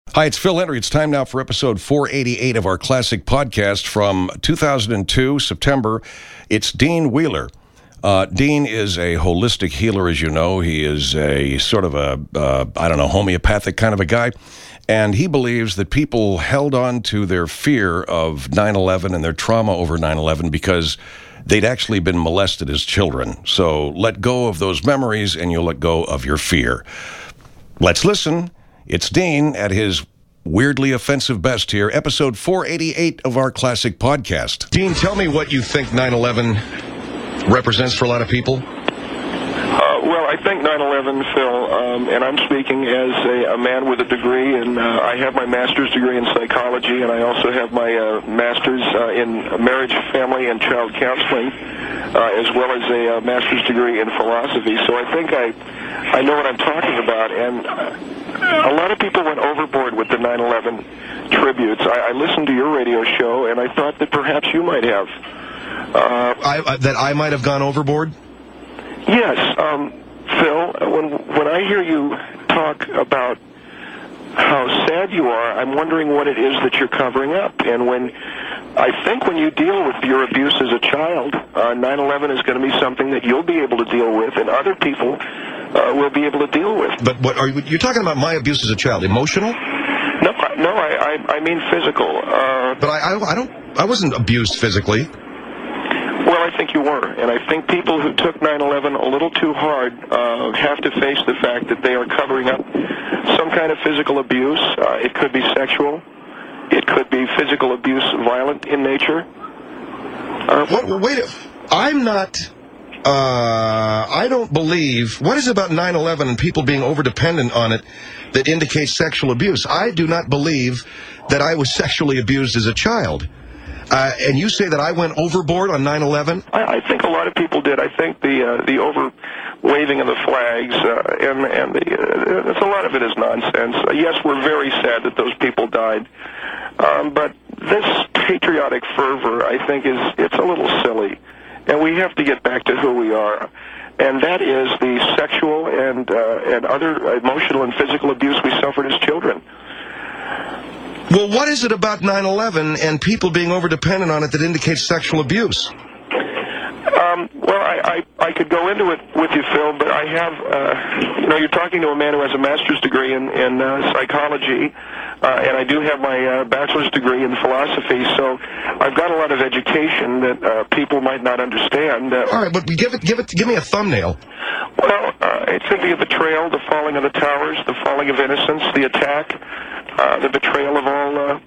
Hi, it's Phil Henry. It's time now for episode 488 of our classic podcast from 2002, September. It's Dean Wheeler. Dean is a holistic healer, as you know. He is a sort of homeopathic kind of a guy. And he believes that people held on to their fear of 9/11 and their trauma over 9/11 because they'd actually been molested as children. So let go of those memories and you'll let go of your fear. Let's listen. It's Dean at his weirdly offensive best here, episode 488 of our classic podcast. Dean, tell me what you think 9/11 represents for a lot of people. Well, I think 9/11, Phil, and I'm speaking as a man with a degree, and I have my master's degree in psychology, and I also have my master's in marriage, family, and child counseling, as well as a master's degree in philosophy. So I think I know what I'm talking about, and a lot of people went overboard with the 9/11 tributes. I listened to your radio show, and I thought that perhaps you might have. That I might have gone overboard? Yes, Phil, when I hear you talk about how sad you are, I'm wondering what it is that you're covering up. And I think when you deal with your abuse as a child, 9/11 is going to be something that you'll be able to deal with, and other people will be able to deal with. But what are you're talking about? My abuse as a child, emotional? No, I mean physical. But I wasn't abused physically. Well, I think you were, and I think people who took 9/11 a little too hard have to face the fact that they are covering up some kind of physical abuse. It could be sexual. It could be physical abuse, violent in nature. I'm not... I don't believe... What is it about 9/11 and people being overdependent on it that indicates sexual abuse? I do not believe that I was sexually abused as a child. And you say that I went overboard on 9/11? I think a lot of people did. I think the over waving of the flags and a lot of it is nonsense. Yes, we're very sad that those people died, but this patriotic fervor, I think, it's a little silly, and we have to get back to who we are. And that is the sexual and other emotional and physical abuse we suffered as children. Well, what is it about 9/11 and people being overdependent on it that indicates sexual abuse? Well, I could go into it with you, Phil, but I have, you're talking to a man who has a master's degree in psychology, and I do have my bachelor's degree in philosophy, so I've got a lot of education that people might not understand. All right, but give me a thumbnail. Well, it's the betrayal, the falling of the towers, the falling of innocence, the attack, the betrayal of all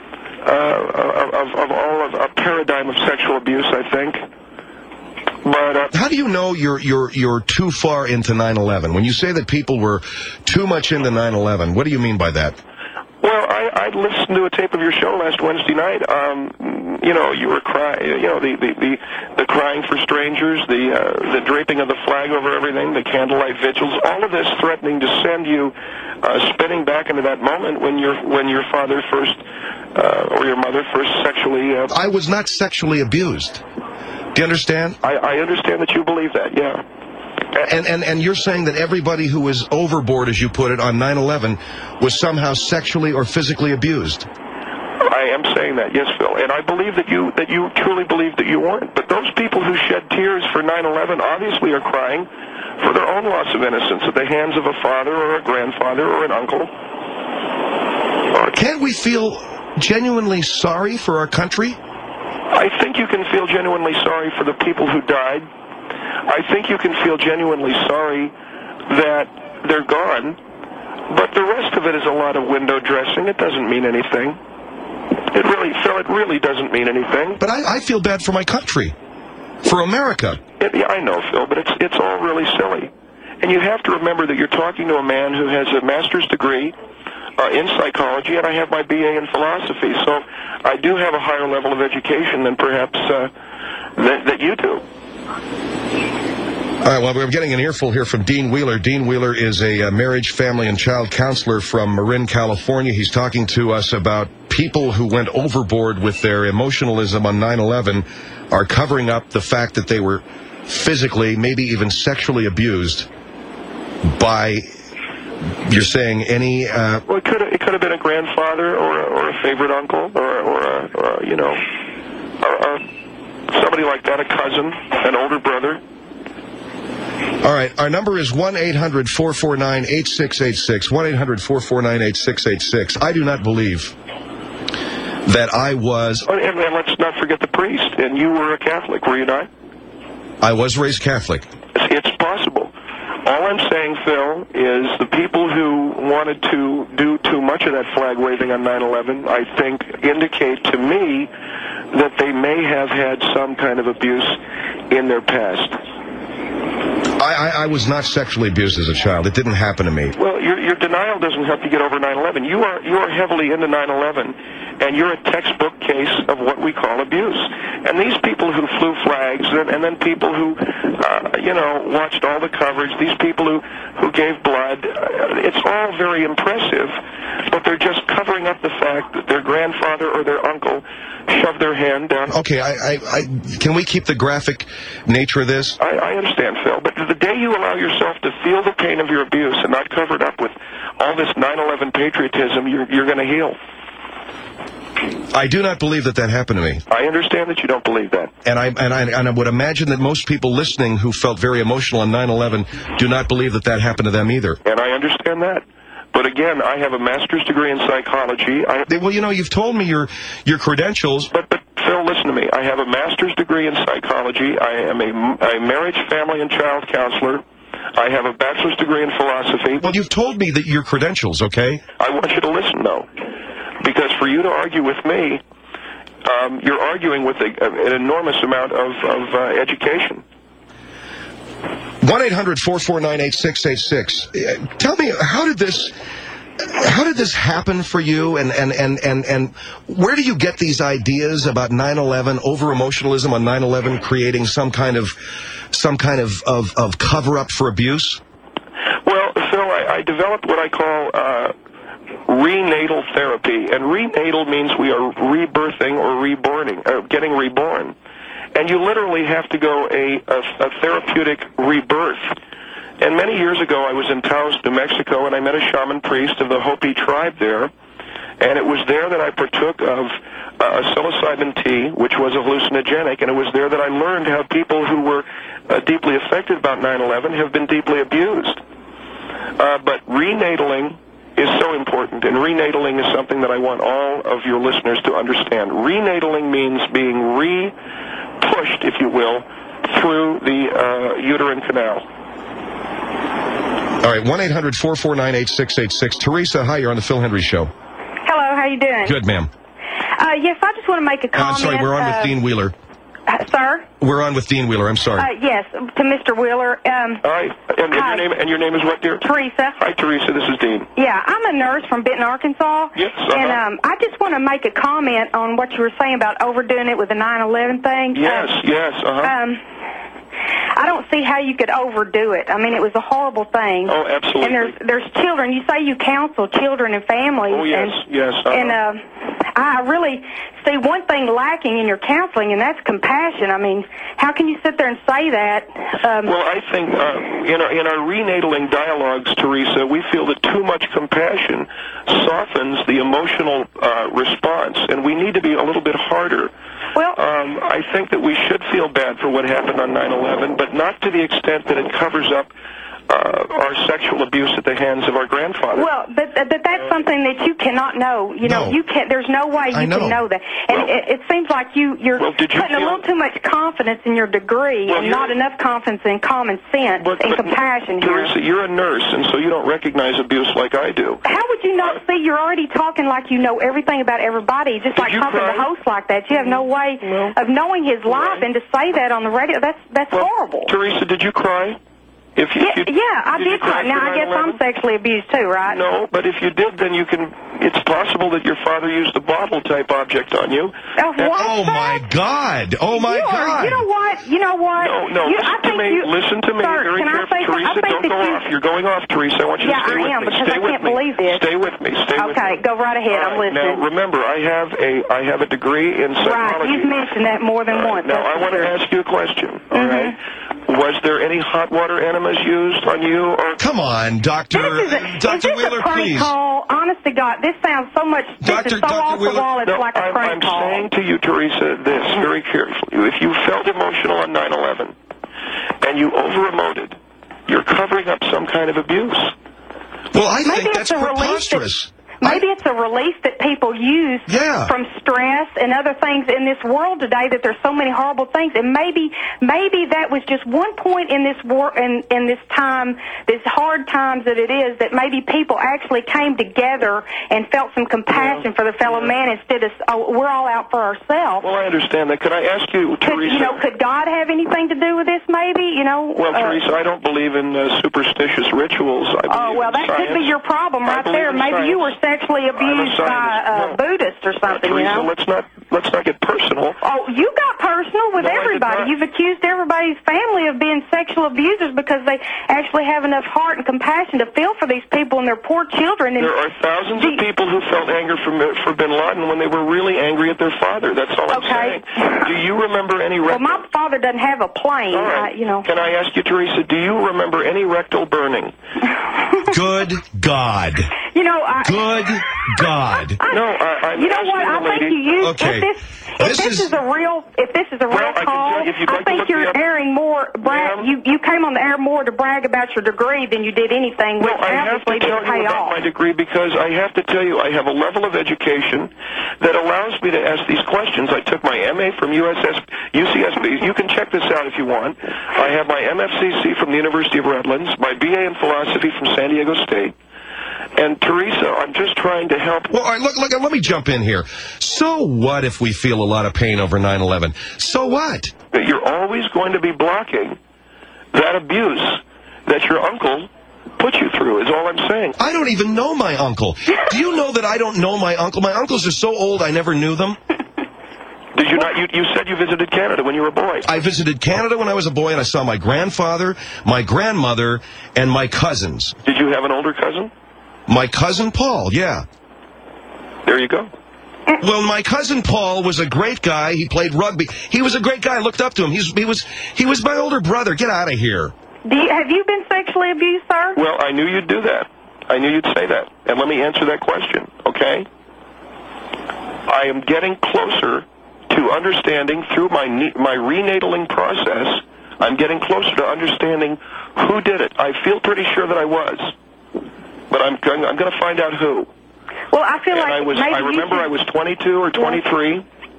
a paradigm of sexual abuse, I think. But how do you know you're too far into 9/11? When you say that people were too much into 9/11, what do you mean by that? Well, I listened to a tape of your show last Wednesday night. You were crying. The crying for strangers, the draping of the flag over everything, the candlelight vigils, all of this threatening to send you spinning back into that moment when your father first or your mother first sexually. I was not sexually abused. Do you understand? I understand that you believe that, yeah. And you're saying that everybody who was overboard, as you put it, on 9/11 was somehow sexually or physically abused? I am saying that, yes, Phil. And I believe that you truly believe that you weren't. But those people who shed tears for 9/11 obviously are crying for their own loss of innocence at the hands of a father or a grandfather or an uncle. Can't we feel genuinely sorry for our country? I think you can feel genuinely sorry for the people who died. I think you can feel genuinely sorry that they're gone. But the rest of it is a lot of window dressing. It doesn't mean anything. It really doesn't mean anything. But I feel bad for my country, for America. Yeah, I know, Phil, but it's all really silly. And you have to remember that you're talking to a man who has a master's degree in psychology, and I have my BA in philosophy, so I do have a higher level of education than perhaps that you do. All right, well, we're getting an earful here from Dean Wheeler. Dean Wheeler is a marriage, family, and child counselor from Marin, California. He's talking to us about people who went overboard with their emotionalism on 9/11 are covering up the fact that they were physically, maybe even sexually abused by, you're saying, any... Well, it could have been a grandfather or a favorite uncle or somebody like that, a cousin, an older brother. All right, our number is 1-800-449-8686, 1-800-449-8686. I do not believe that I was... And let's not forget the priest, and you were a Catholic, were you not? I was raised Catholic. It's possible. All I'm saying, Phil, is the people who wanted to do too much of that flag waving on 9/11, I think, indicate to me that they may have had some kind of abuse in their past. I was not sexually abused as a child. It didn't happen to me. Well, your denial doesn't help you get over 9/11. You are heavily into 9/11, and you're a textbook case of what we call abuse. And these people who flew flags, and then people who, watched all the coverage, these people who gave blood, it's all very impressive, but they're just covering up the fact that their grandfather or their uncle shoved their hand down. Okay, can we keep the graphic nature of this? I understand, Phil, but the day you allow yourself to feel the pain of your abuse and not cover it up with all this 9/11 patriotism, you're going to heal. I do not believe that happened to me. I understand that you don't believe that. And I would imagine that most people listening who felt very emotional on 9/11 do not believe that happened to them either. And I understand that. But again, I have a master's degree in psychology. Well, you've told me your credentials. But Phil, listen to me. I have a master's degree in psychology. I am a marriage, family, and child counselor. I have a bachelor's degree in philosophy. Well, you've told me that your credentials, okay? I want you to listen, though. Because for you to argue with me, you're arguing with an enormous amount of education. 1-800-449-8686. Tell me, how did this happen for you, and where do you get these ideas about 9/11, over emotionalism on 9/11, creating some kind of cover up for abuse? Well, Phil, I developed what I call renatal therapy, and renatal means we are rebirthing or getting reborn. And you literally have to go a therapeutic rebirth. And many years ago, I was in Taos, New Mexico, and I met a shaman priest of the Hopi tribe there. And it was there that I partook of psilocybin tea, which was a hallucinogenic, and it was there that I learned how people who were deeply affected about 9/11 have been deeply abused. But renataling is so important, and renataling is something that I want all of your listeners to understand. Renataling means being pushed, if you will, through the uterine canal. All right, 1-800-449-8686. Teresa, hi, you're on the Phil Hendrie Show. Hello, how you doing? Good, ma'am. Yes, I just want to make a comment. I'm sorry, we're on with Dean Wheeler. Sir? We're on with Dean Wheeler, I'm sorry. Yes, to Mr. Wheeler. Hi, and your name is what, dear? Teresa. Hi, Teresa, this is Dean. Yeah, I'm a nurse from Benton, Arkansas. Yes, And I just want to make a comment on what you were saying about overdoing it with the 9/11 thing. Yes, I don't see how you could overdo it. I mean, it was a horrible thing. Oh, absolutely. And there's children. You say you counsel children and families. Oh, yes, yes. And I really see one thing lacking in your counseling, and that's compassion. I mean, how can you sit there and say that? Well, I think in our renataling dialogues, Teresa, we feel that too much compassion softens the emotional response, and we need to be a little bit harder. Well, I think that we should feel bad for what happened on 9/11, but not to the extent that it covers up our sexual abuse at the hands of our grandfather. Well, but that's something that you cannot know. You know, you can't. There's no way you can know that. And it seems like you're putting a little too much confidence in your degree and not enough confidence in common sense and compassion here. Teresa, you're a nurse, and so you don't recognize abuse like I do. How would you not see? You're already talking like you know everything about everybody, just like talking to hosts like that. You have no way of knowing his life, and to say that on the radio, that's horrible. Teresa, did you cry? I did cry. Now, I guess I'm sexually abused too, right? No, but if you did, then it's possible that your father used a bottle-type object on you. Oh, my God. Oh, my God. You know what? No, listen to me very carefully. Teresa, don't go off. You're going off, Teresa. I want you to stay with me. Yeah, I am, because I can't believe this. Stay with me. Okay, go right ahead. I'm listening. Now, remember, I have a degree in psychology. Right, you've mentioned that more than once. Now, I want to ask you a question, all right? Was there any hot water enemas used on you? Or come on, Dr. Wheeler, please. Call? Honest to God, this sounds so much. This is so off the wall. It's like a prank call. I'm saying to you, Teresa, this very carefully. If you felt emotional on 9/11 and you over-emoted, you're covering up some kind of abuse. Well, I think that's preposterous. Maybe it's a relief that people use from stress and other things in this world today, that there's so many horrible things. And maybe that was just one point in this war, in this time, this hard times that it is, that maybe people actually came together and felt some compassion for the fellow man instead of, we're all out for ourselves. Well, I understand that. Could I ask you, Teresa? Could God have anything to do with this, maybe? Well, Teresa, I don't believe in superstitious rituals. That could be your problem right there. Maybe you were sexually abused by a Buddhist or something, Teresa, let's not get personal. Oh, you got personal with everybody. You've accused everybody's family of being sexual abusers because they actually have enough heart and compassion to feel for these people and their poor children. And there are thousands of people who felt anger for Bin Laden when they were really angry at their father. That's all I'm saying. Do you remember any rectal... Well, my father doesn't have a plane. All right. Can I ask you, Teresa, do you remember any rectal burning? Good God. Good God. I'm you know what? I think you okay. If this is a real call, I think you're airing more. You came on the air more to brag about your degree than you did anything. Well, I have to tell you about my degree because I have to tell you I have a level of education that allows me to ask these questions. I took my MA from UCSB. You can check this out if you want. I have my MFCC from the University of Redlands, my BA in philosophy from San Diego State. And, Teresa, I'm just trying to help. Well, all right, look, let me jump in here. So what if we feel a lot of pain over 9/11? So what? You're always going to be blocking that abuse that your uncle put you through, is all I'm saying. I don't even know my uncle. Do you know that I don't know my uncle? My uncles are so old I never knew them. Did you not? You said you visited Canada when you were a boy. I visited Canada when I was a boy, and I saw my grandfather, my grandmother, and my cousins. Did you have an older cousin? My cousin Paul, yeah. There you go. Well, my cousin Paul was a great guy. He played rugby. He was a great guy. I looked up to him. He was my older brother. Get out of here. Have you been sexually abused, sir? Well, I knew you'd do that. I knew you'd say that. And let me answer that question, okay? I am getting closer to understanding through my renataling process. I'm getting closer to understanding who did it. I feel pretty sure that I was. But I'm going to find out who. Well, I feel like I remember I was 22 or 23.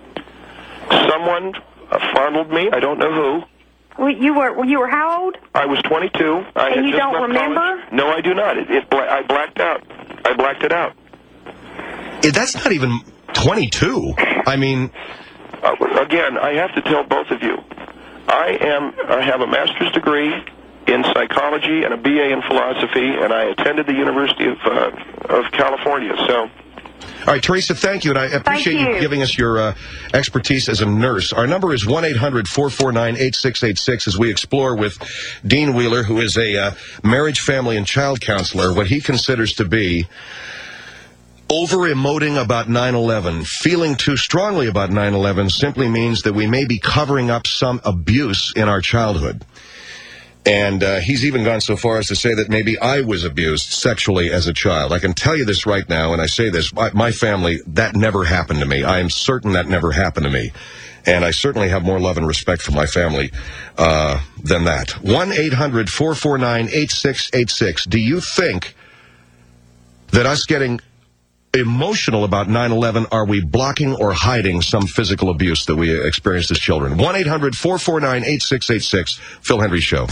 Someone fondled me. I don't know who. Well, you were how old? I was 22. And you don't remember? College. No, I do not. I blacked out. I blacked it out. That's not even 22. I mean... Again, I have to tell both of you. I have a master's degree in psychology and a BA in philosophy, and I attended the University of California. So, all right, Teresa, thank you, and I appreciate you giving us your expertise as a nurse. Our number is 1-800-449-8686 as we explore with Dean Wheeler, who is a marriage, family, and child counselor, what he considers to be over-emoting about 9/11, feeling too strongly about 9/11 simply means that we may be covering up some abuse in our childhood. And he's even gone so far as to say that maybe I was abused sexually as a child. I can tell you this right now, and I say this, my family, that never happened to me. I am certain that never happened to me. And I certainly have more love and respect for my family than that. 1-800-449-8686. Do you think that us getting emotional about 9/11, are we blocking or hiding some physical abuse that we experienced as children? 1-800-449-8686. Phil Hendrie Show.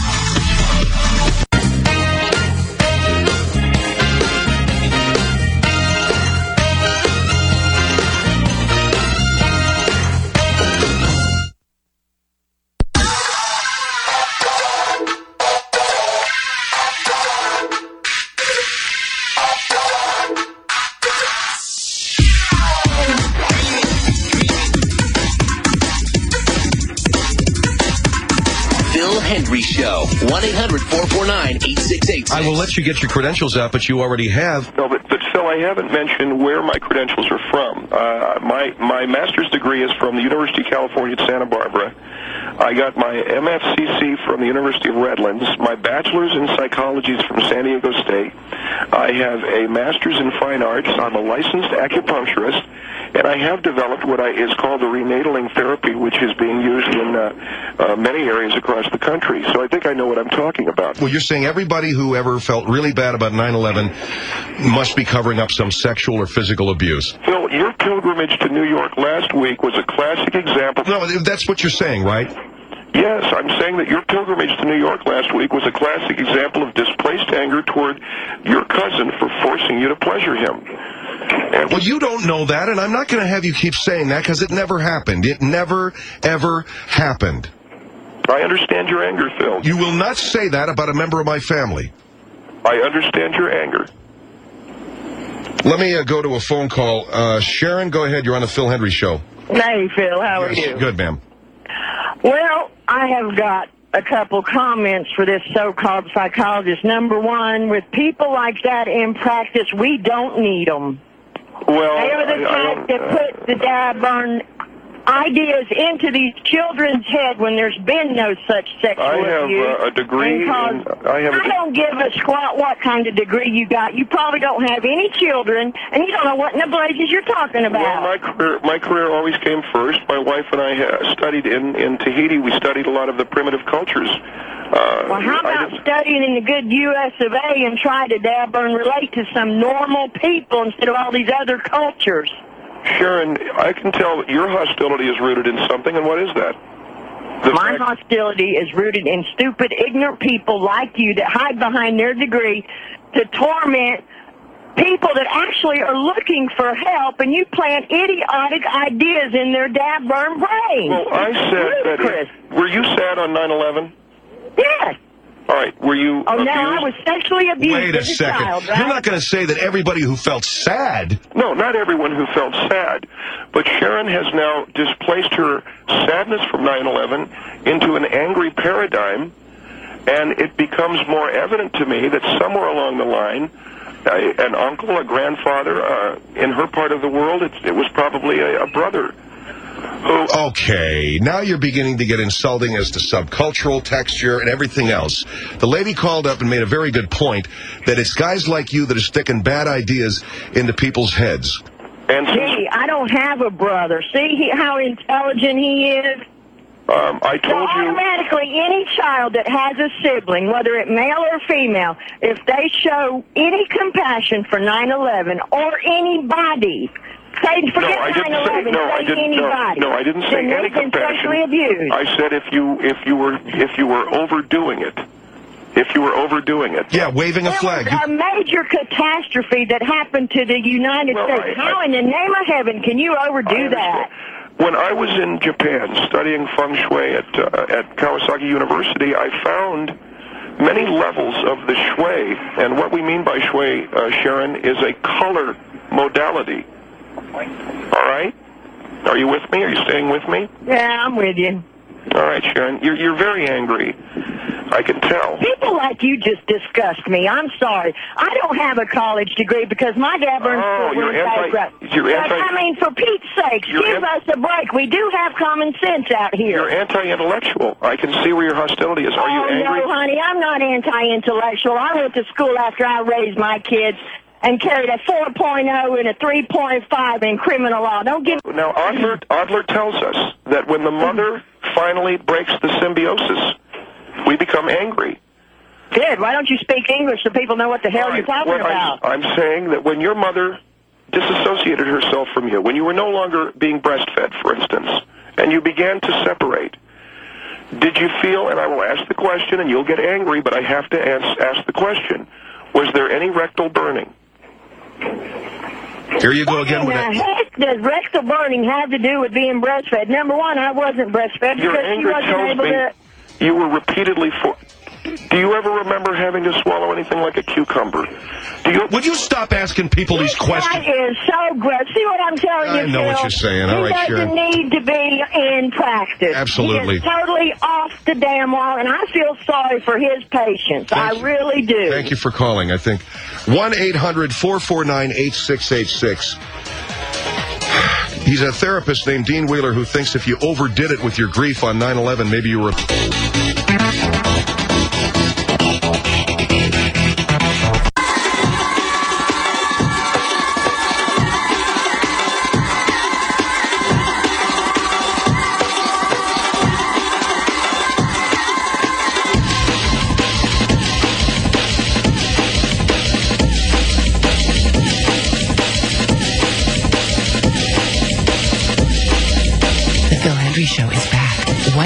Show. 1-800-449-8686. I will let you get your credentials out, but you already have. No, but Phil, I haven't mentioned where my credentials are from. My master's degree is from the University of California at Santa Barbara. I got my MFCC from the University of Redlands. My bachelor's in psychology is from San Diego State. I have a master's in fine arts. I'm a licensed acupuncturist, and I have developed what is called the renataling therapy, which is being used in many areas across the country. So I think I know what I'm talking about. Well, you're saying everybody who ever felt really bad about 9/11 must be covering up some sexual or physical abuse. Phil, your pilgrimage to New York last week was a classic example. No, that's what you're saying, right? Yes, I'm saying that your pilgrimage to New York last week was a classic example of displaced anger toward your cousin for forcing you to pleasure him. Well, you don't know that, and I'm not going to have you keep saying that because it never happened. It never, ever happened. I understand your anger, Phil. You will not say that about a member of my family. I understand your anger. Let me go to a phone call. Sharon, go ahead. You're on the Phil Hendrie Show. Hey, Phil. How are you? Good, ma'am. Well, I have got a couple comments for this so-called psychologist. Number one, with people like that in practice, we don't need them. Well, they are the type that put the dab-burn ideas into these children's head when there's been no such sexual abuse. I have a degree. I don't give a squat what kind of degree you got. You probably don't have any children, and you don't know what in the blazes you're talking about. Well, my career always came first. My wife and I studied in Tahiti. We studied a lot of the primitive cultures. Well, how about studying in the good U.S. of A. and try to dab and relate to some normal people instead of all these other cultures? Sharon, I can tell your hostility is rooted in something, and what is that? My hostility is rooted in stupid, ignorant people like you that hide behind their degree to torment people that actually are looking for help, and you plant idiotic ideas in their dab-burn brain. Well, I said that. Were you sad on 9/11? Yes. All right, were you abused? No, I was sexually abused. Wait a second. Child, right? You're not going to say that everybody who felt sad. No, not everyone who felt sad. But Sharon has now displaced her sadness from 9/11 into an angry paradigm, and it becomes more evident to me that somewhere along the line, an uncle, a grandfather, in her part of the world, it was probably a brother. Okay, now you're beginning to get insulting as to subcultural texture and everything else. The lady called up and made a very good point that it's guys like you that are sticking bad ideas into people's heads. And gee, I don't have a brother. See how intelligent he is? I told you. Automatically, any child that has a sibling, whether it male or female, if they show any compassion for 9/11 or anybody, say forget 9/11, say anybody. No, I didn't say any compassion. Sexually abused. I said if you were overdoing it. If you were overdoing it. Yeah, waving a flag. It was a major catastrophe that happened to the United States. How in the name of heaven can you overdo that? When I was in Japan studying feng shui at Kawasaki University, I found many levels of the shui. And what we mean by shui, Sharon, is a color modality. All right? Are you with me? Are you staying with me? Yeah, I'm with you. All right, Sharon. You're very angry. I can tell. People like you just disgust me. I'm sorry. I don't have a college degree because my dad burned school I mean, for Pete's sakes, give us a break. We do have common sense out here. You're anti-intellectual. I can see where your hostility is. Are you angry? No, honey, I'm not anti-intellectual. I went to school after I raised my kids and carried a 4.0 and a 3.5 in criminal law. Don't give... Now, Adler tells us that when the mother finally breaks the symbiosis, we become angry. Good. Why don't you speak English so people know what the hell you're talking about? I'm saying that when your mother disassociated herself from you, when you were no longer being breastfed, for instance, and you began to separate, did you feel, and I will ask the question, and you'll get angry, but I have to ask the question, was there any rectal burning? Here you go again with that. What the heck does rectal burning have to do with being breastfed? Number one, I wasn't breastfed because she wasn't able to... You were repeatedly Do you ever remember having to swallow anything like a cucumber? Would you stop asking people these questions? That is so gross. See what I'm telling you, I know what you're saying. All right, Sharon. He doesn't need to be in practice. Absolutely. He is totally off the damn wall, and I feel sorry for his patients. I really do. Thank you for calling, I think. 1-800-449-8686. He's a therapist named Dean Wheeler who thinks if you overdid it with your grief on 9/11, maybe you were... Show is back.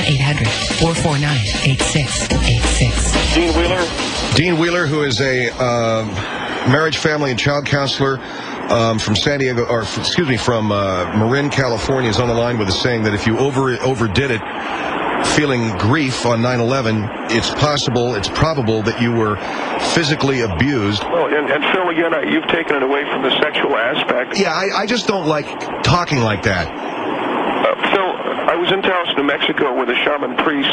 1-800-449-8686. Dean Wheeler? Dean Wheeler, who is a marriage, family, and child counselor from San Diego, or from Marin, California, is on the line with us saying that if you overdid it, feeling grief on 9/11, it's possible, it's probable that you were physically abused. Well, and Phil, again, you've taken it away from the sexual aspect. Yeah, I just don't like talking like that. Phil, I was in Taos, New Mexico with a shaman priest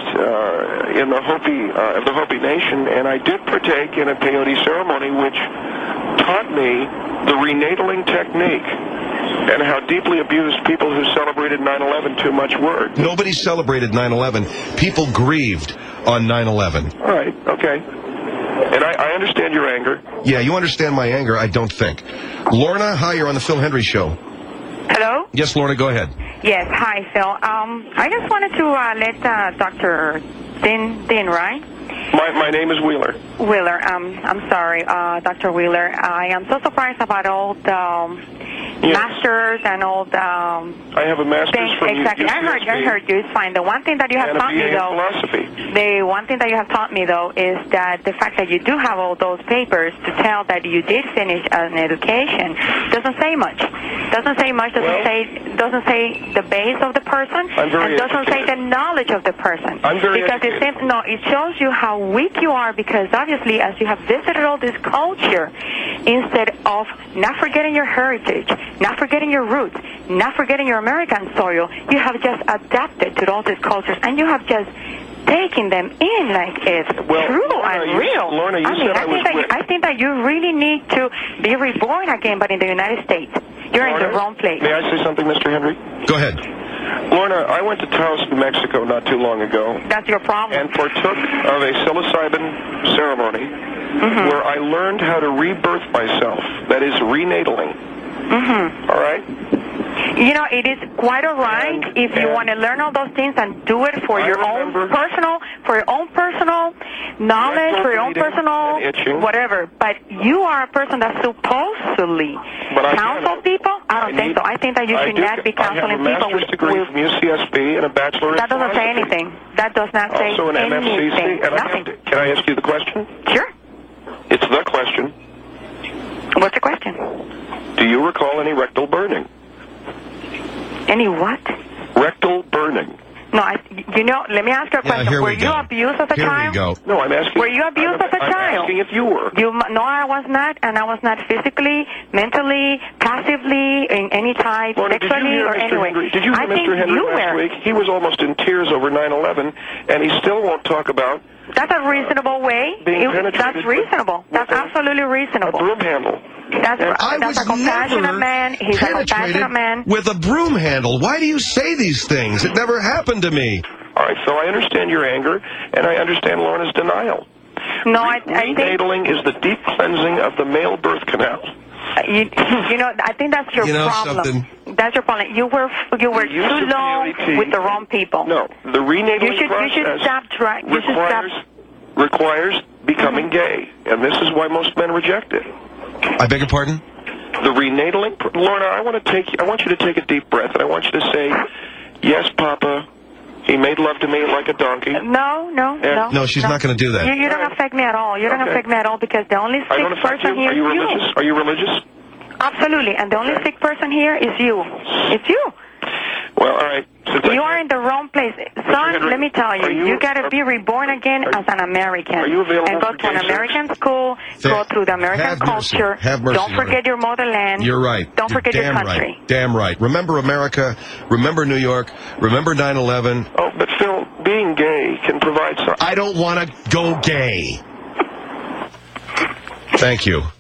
in the Hopi of the Hopi Nation, and I did partake in a peyote ceremony which taught me the renatling technique and how deeply abused people who celebrated 9/11 too much were. Nobody celebrated 9/11. People grieved on 9/11. All right, okay. And I understand your anger. Yeah, you understand my anger, I don't think. Lorna, hi, you're on the Phil Hendry Show. Hello? Yes, Lorna, go ahead. Yes, hi, Phil. I just wanted to let Dr. Dean, right? My name is Wheeler. Wheeler, I'm sorry, Dr. Wheeler. I am so surprised about all the masters and all the... I have a master's from exactly. I heard you. It's fine. The one thing that you have taught me, though... philosophy. The one thing that you have taught me, though, is that the fact that you do have all those papers to tell that you did finish an education doesn't say much. Doesn't say much. Doesn't say the base of the person. I'm very and doesn't say the knowledge of the person. I'm very because educated. it shows you how weak you are, because obviously as you have visited all this culture, instead of not forgetting your heritage, not forgetting your roots, not forgetting your American soil, you have just adapted to all these cultures, and you have just taken them in like it's true and real. Lorna, I think that you really need to be reborn again, but in the United States. You're in the wrong place. May I say something, Mr. Henry? Go ahead. Lorna, I went to Taos, New Mexico not too long ago. That's your problem. And partook of a psilocybin ceremony where I learned how to rebirth myself. That is renataling. All right? You know, it is quite all right if you want to learn all those things and do it for your own personal knowledge, for your own personal whatever. But you are a person that supposedly counsel people. I don't think so. I think that you should not be counseling people. I have a master's degree from UCSB and a bachelor in That doesn't say anything. That does not say also an anything. MFCC. And Nothing. Can I ask you the question? Sure. It's the question. What's the question? Do you recall any rectal burning? Any what? Rectal burning. No, let me ask you a question. Were you abused as a child? Here we go. No, I'm asking. Were you abused as a child? I'm asking if you were. No, I was not, and I was not physically, mentally, passively, in any type, sexually, or anyway. Did you hear Mr. Henry last week? He was almost in tears over 9/11, and he still won't talk about... That's a reasonable way. That's reasonable. That's absolutely reasonable. A broom handle. That's a compassionate man. He's a compassionate man. With a broom handle. Why do you say these things? It never happened to me. All right, so I understand your anger, and I understand Lorna's denial. No, I think... Renataling is the deep cleansing of the male birth canal. You know, I think that's your problem. Something. That's your problem. You were too long with the wrong people. No, the renataling process requires becoming gay, and this is why most men reject it. I beg your pardon? The renataling, Lorna, I want you to take a deep breath, and I want you to say, "Yes, Papa, he made love to me like a donkey." No, she's not going to do that. You don't affect me at all. You don't affect me at all, because the only sick person here is you. Are you religious? Absolutely, and the only sick person here is you. It's you. Well, all right. You are in the wrong place. Son, let me tell you, you got to be reborn again as an American. Are you available and go to an American school, go through the American culture. Have mercy. Don't forget your motherland. You're right. Don't forget your country. Right. Damn right. Remember America. Remember New York. Remember 9/11. Oh, but Phil, being gay can provide something. I don't want to go gay. Thank you.